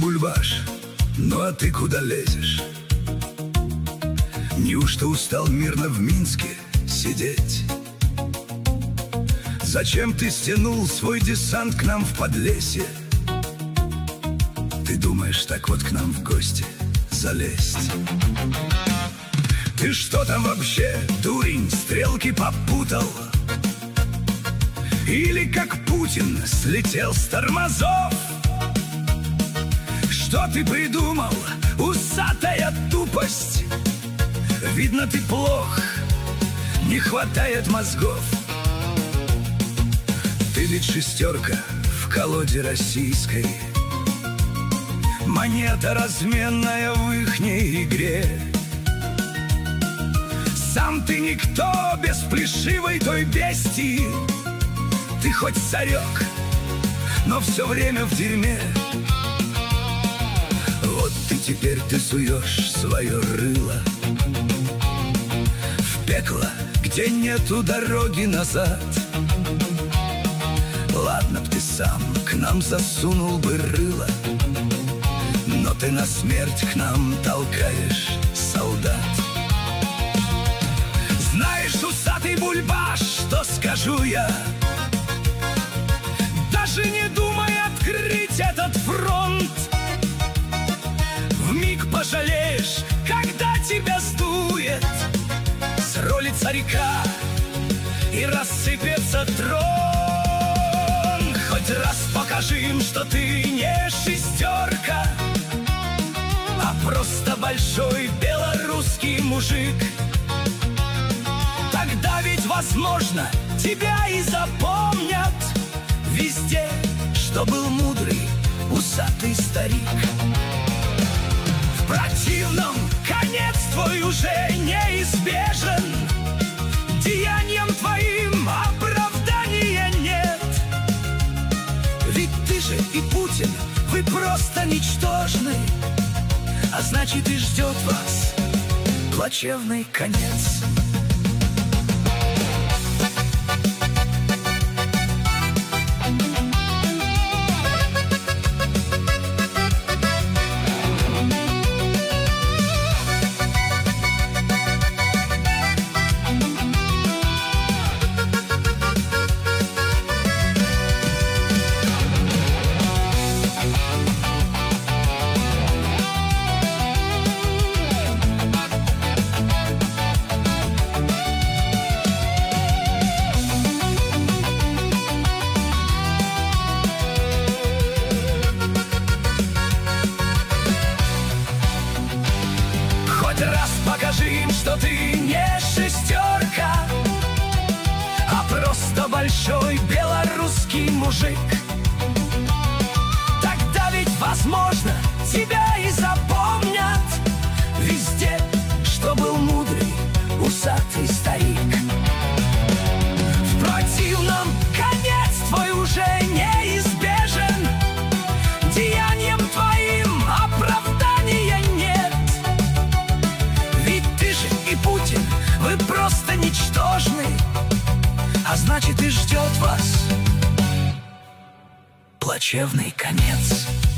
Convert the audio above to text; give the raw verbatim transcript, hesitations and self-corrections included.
Бульбаш, ну а ты куда лезешь? Неужто устал мирно в Минске сидеть? Зачем ты стянул свой десант к нам в Подлесье? Ты думаешь так вот к нам в гости залезть? Ты что там вообще, дурень, стрелки попутал? Или как Путин слетел с тормозов? Что ты придумал, усатая тупость? Видно, ты плох, не хватает мозгов. Ты ведь шестерка в колоде российской, монета разменная в ихней игре. Сам ты никто без плешивой той бестии. Ты хоть царек, но все время в дерьме. Вот ты теперь ты суешь свое рыло в пекло, где нету дороги назад. Ладно б ты сам к нам засунул бы рыло, но ты на смерть к нам толкаешь солдат. Знаешь, усатый Бульбаш, что скажу я? Даже не думай открыть этот фронт. Вмиг пожалеешь, когда тебя сдует с роли царька и рассыпется трон. Хоть раз покажи им, что ты не шестерка, а просто большой белорусский мужик. Тогда ведь, возможно, тебя и запомнят везде, что был мудрый усатый старик. В противном конец твой уже неизбежен, деянием твоим оправдания нет. Ведь ты же и Путин, вы просто ничтожны, а значит и ждет вас плачевный конец. Раз покажи им, что ты не шестерка, а просто большой белорусский мужик. Тогда ведь, возможно, тебя и запомнят везде, что был мудрый усатый старик. В противном конец твой уже неизбежен, деянием твоим оправдания нет. И Путин, вы просто ничтожны, а значит и ждет вас плачевный конец.